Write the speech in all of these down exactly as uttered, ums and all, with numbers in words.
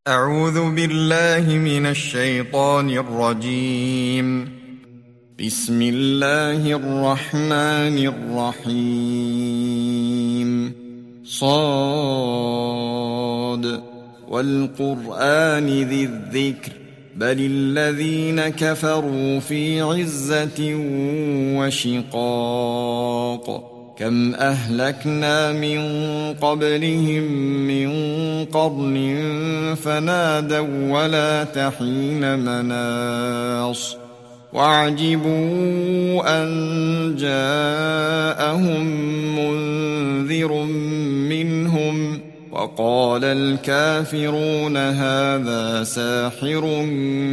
أعوذ بالله من الشيطان الرجيم. بسم الله الرحمن الرحيم. صاد والقرآن ذي الذكر بل الذين كفروا في عزة وشقاق. كم أهلكنا من قبلهم من قرن فنادوا ولا تحين مناص. وعجبوا أن جاءهم منذر منهم وقال الكافرون هذا ساحر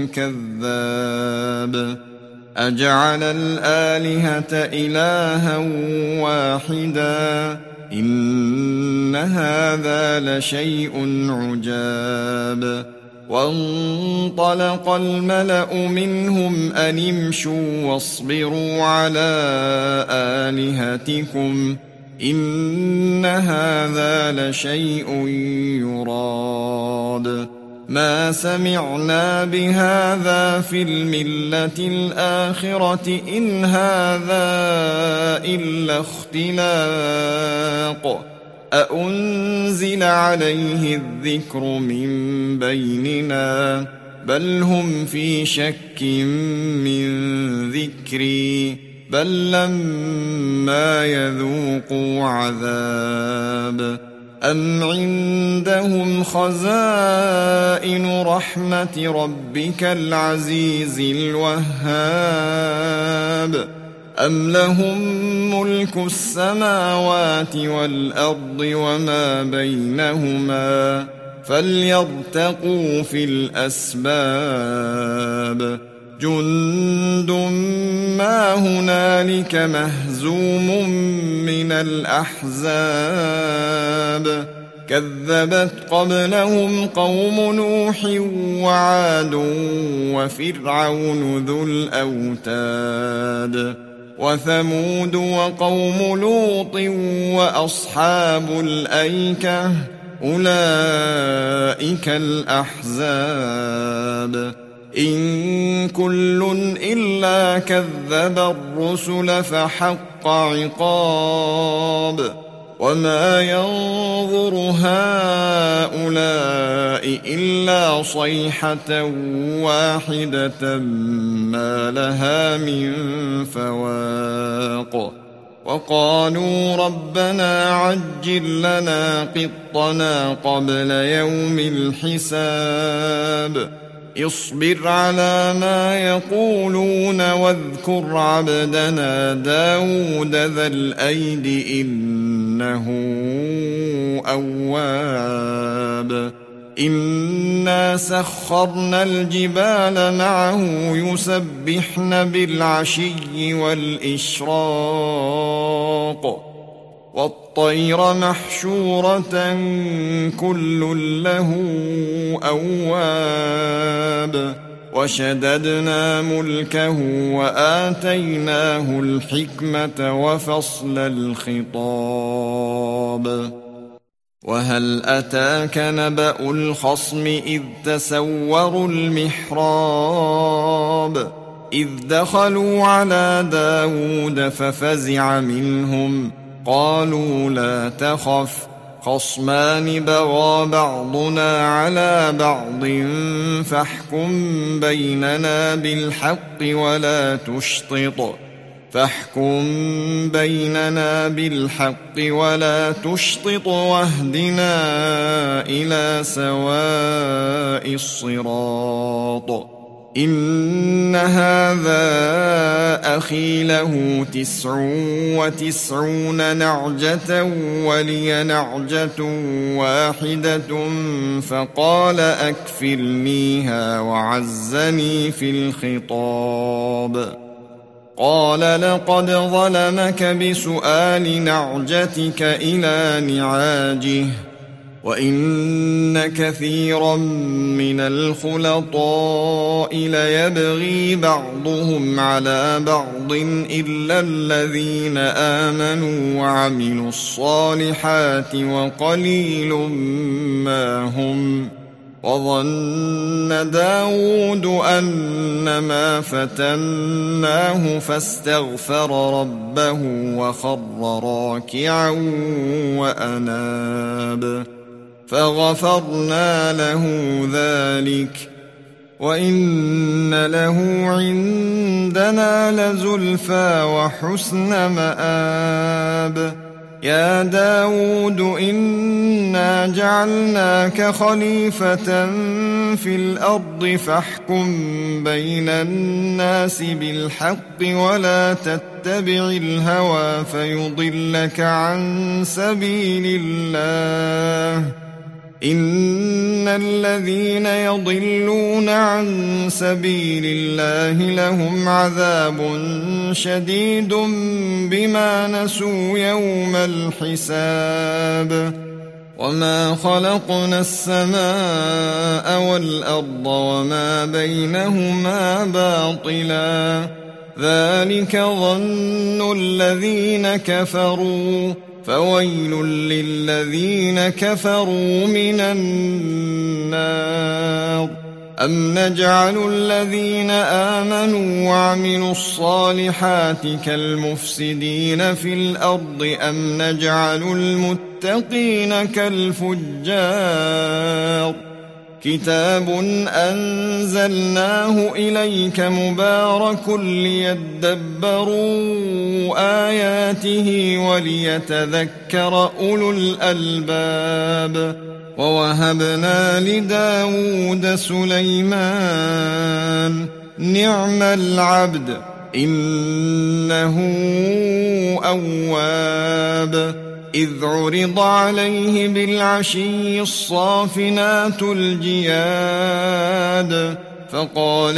كذاب. أجعل الآلهة إلها واحدا إن هذا لشيء عجاب. وانطلق الملأ منهم أن امشوا واصبروا على آلهتكم إن هذا لشيء يراد. ما سمعنا بهذا في الملة الآخرة إن هذا إلا اختلاق. أأنزل عليه الذكر من بيننا بل هم في شك من ذكري بل لما يذوقوا عذاب. أم عندهم خزائن رحمة ربك العزيز الوهاب أم لهم ملك السماوات والأرض وما بينهما فليرتقوا في الأسباب. جند ما هنالك مهزوم من الأحزاب. كذبت قبلهم قوم نوح وعاد وفرعون ذو الأوتاد وثمود وقوم لوط وأصحاب الأيكة أولئك الأحزاب. إن كل إلا كذب الرسل فحق عقاب. وما ينظر هؤلاء إلا صيحة واحدة ما لها من فواق. وقالوا ربنا عجل لنا قطنا قبل يوم الحساب. اصبر على ما يقولون واذكر عبدنا داود ذا الأيد إنه أواب. إنا سخرنا الجبال معه يسبحن بالعشي والإشراق والطير محشورة كل له أواب. وشددنا ملكه وآتيناه الحكمة وفصل الخطاب. وهل أتاك نبأ الخصم إذ تسوروا المحراب إذ دخلوا على داود ففزع منهم قالوا لا تخف خصمان بغى بعضنا على بعض فاحكم بيننا بالحق ولا تشطط فاحكم بيننا بالحق ولا تشطط واهدنا إلى سواء الصراط. إن هذا أخي له تسع وتسعون نعجة ولي نعجة واحدة فقال أكفلنيها وعزني في الخطاب. قال لقد ظلمك بسؤال نعجتك إلى نعاجه وإن كثيرا من الخلطاء ليبغي بعضهم على بعض إلا الذين آمنوا وعملوا الصالحات وقليل ما هم وظن داود أنما فتناه فاستغفر ربه وخر راكعا وأناب فغفرنا له ذلك وإن له عندنا لزلفى وحسن مآب يا داود إنا جعلناك خليفة في الأرض فاحكم بين الناس بالحق ولا تتبع الهوى فيضلك عن سبيل الله إن الذين يضلون عن سبيل الله لهم عذاب شديد بما نسوا يوم الحساب وما خلقنا السماء والأرض وما بينهما باطلا ذلك ظن الذين كفروا فويل للذين كفروا من النار أم نجعل الذين آمنوا وعملوا الصالحات كالمفسدين في الأرض أم نجعل المتقين كالفجار كتاب أنزلناه إليك مبارك ليدبروا آياته وليتذكر أولو الألباب ووهبنا لداود سليمان نعم العبد إنه أواب إذ عرض عليه بالعشي الصافنات الجياد فقال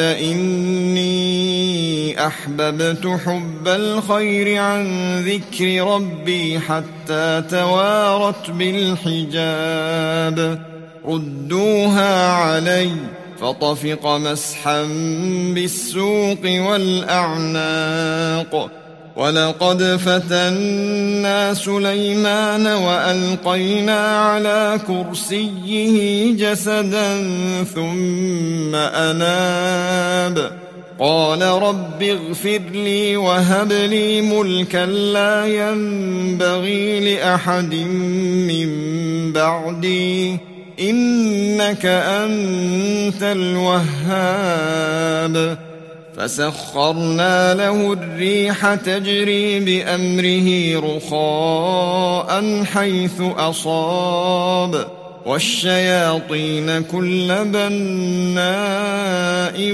إني أحببت حب الخير عن ذكر ربي حتى توارت بالحجاب ردوها علي فطفق مسحا بالسوق والأعناق ولقد فتنا سليمان وألقينا على كرسيه جسدا ثم أناب قال رب اغفر لي وهب لي ملكا لا ينبغي لأحد من بعدي إنك أنت الوهاب فسخرنا له الريح تجري بأمره رخاء حيث أصاب والشياطين كل بناء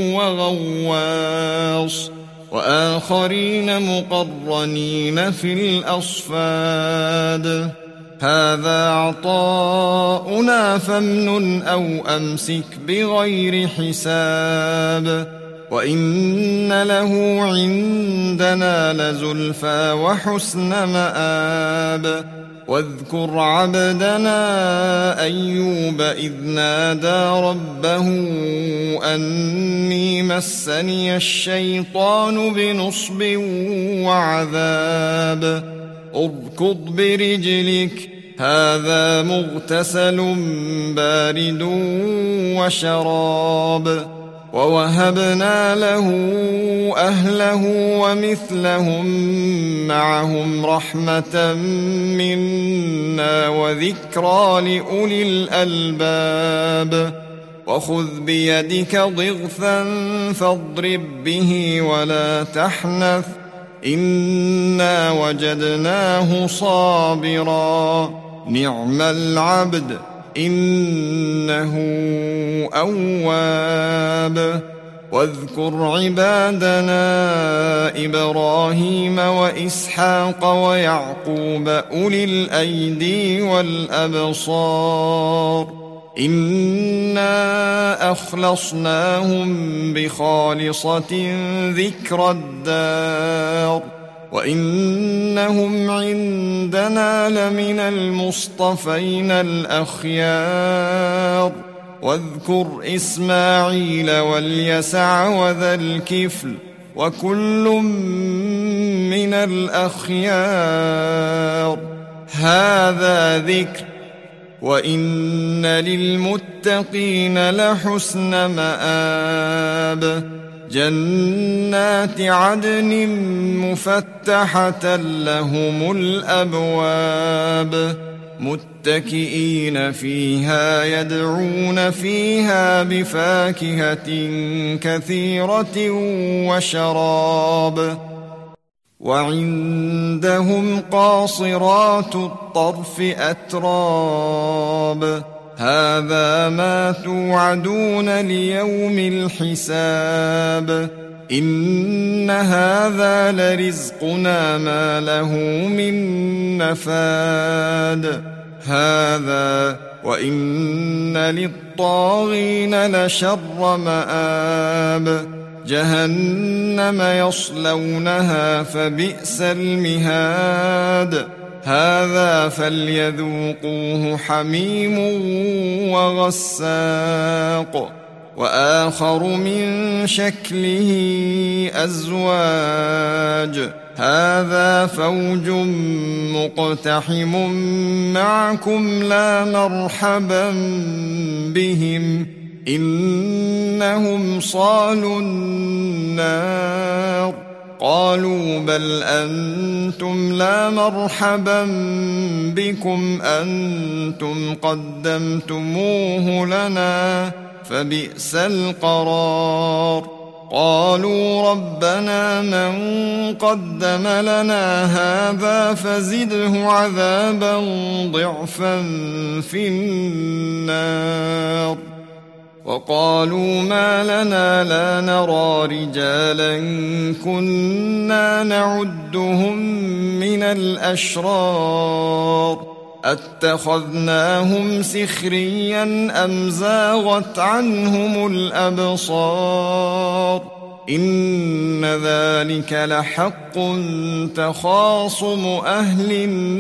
وغواص وآخرين مقرنين في الأصفاد هذا عطاؤنا فامنن أو أمسك بغير حساب وإن له عندنا لزلفى وحسن مآب واذكر عبدنا أيوب إذ نادى ربه أني مسني الشيطان بنصب وعذاب اركض برجلك هذا مغتسل بارد وشراب ووهبنا له أهله ومثلهم معهم رحمة منا وذكرى لأولي الألباب وخذ بيدك ضغثا فاضرب به ولا تحنث إنا وجدناه صابرا نعم العبد إنه أواب واذكر عبادنا إبراهيم وإسحاق ويعقوب أولي الأيدي والأبصار إنا أخلصناهم بخالصة ذكر الدار وإنهم عندنا لمن المصطفين الأخيار واذكر إسماعيل واليسع وذا الكفل وكل من الأخيار هذا ذكر وإن للمتقين لحسن مآب جنات عدن مفتحة لهم الأبواب متكئين فيها يدعون فيها بفاكهة كثيرة وشراب وعندهم قاصرات الطرف أتراب هذا ما توعدون ليوم الحساب إن هذا لرزقنا ما له من نفاد هذا وإن للطاغين لشر مآب جهنم يصلونها فبئس المهاد هذا فليذوقوه حميم وغساق وآخر من شكله أزواج هذا فوج مقتحم معكم لا مرحبا بهم إنهم صالوا النار قالوا بل أنتم لا مرحبا بكم أنتم قدمتموه لنا فبئس القرار قالوا ربنا من قدم لنا هذا فزده عذابا ضعفا في النار وقالوا ما لنا لا نرى رجالا كنا نعدهم من الأشرار أتخذناهم سخريا أم زاغت عنهم الأبصار إن ذلك لحق تخاصم أهل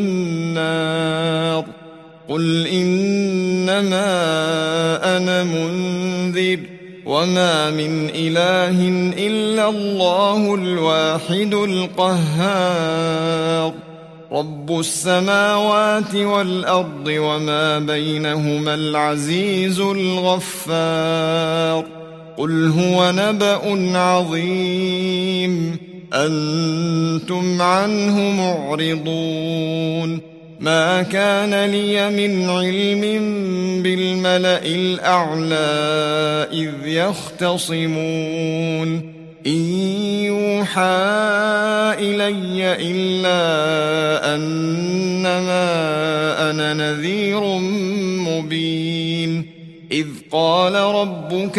النار قل إنما أنا منذر وما من إله إلا الله الواحد القهار رب السماوات والأرض وما بينهما العزيز الغفار قل هو نبأ عظيم أنتم عنه معرضون ما كان لي من علم بالملأ الأعلى إذ يختصمون إن يوحى إلي إلا أنما أنا نذير مبين إذ قال ربك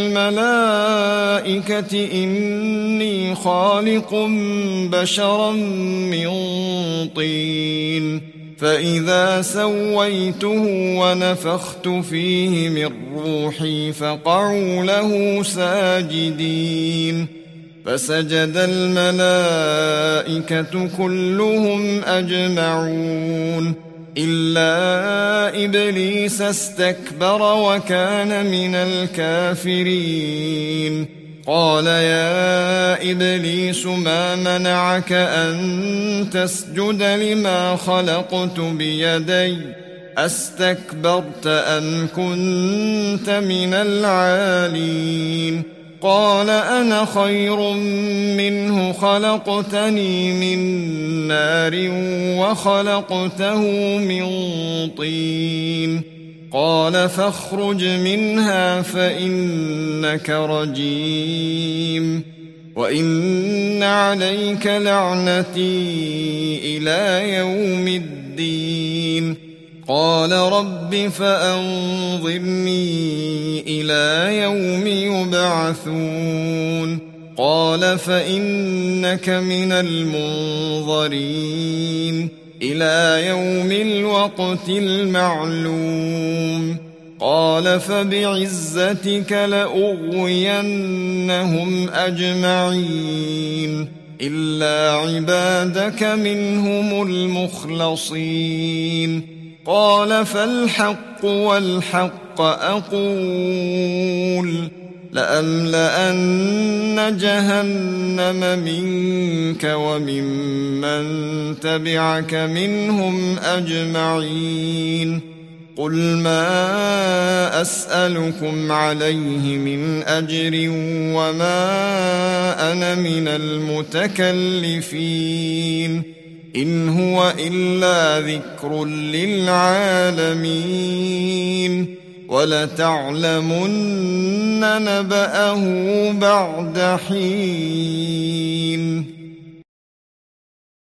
للملائكة إني خالق بشرا من طين فإذا سويته ونفخت فيه من روحي فقعوا له ساجدين فسجد الملائكة كلهم أجمعون إلا إبليس استكبر وكان من الكافرين قال يا إبليس ما منعك أن تسجد لما خلقت بيدي أستكبرت أم كنت من العالين قال أنا خير منه خلقتني من نار وخلقته من طين قال فاخرج منها فإنك رجيم وإن عليك لعنتي إلى يوم الدين قال رب فأنظرني إلى يوم يبعثون قال فإنك من المنظرين إلى يوم الوقت المعلوم قال فبعزتك لأغوينهم أجمعين إلا عبادك منهم المخلصين قال فالحق والحق أقول لأملأن جهنم منك وممن تبعك منهم أجمعين قل ما أسألكم عليه من أجر وما أنا من المتكلفين إن هو إلا ذكر للعالمين ولتعلمن نبأه بعد حين.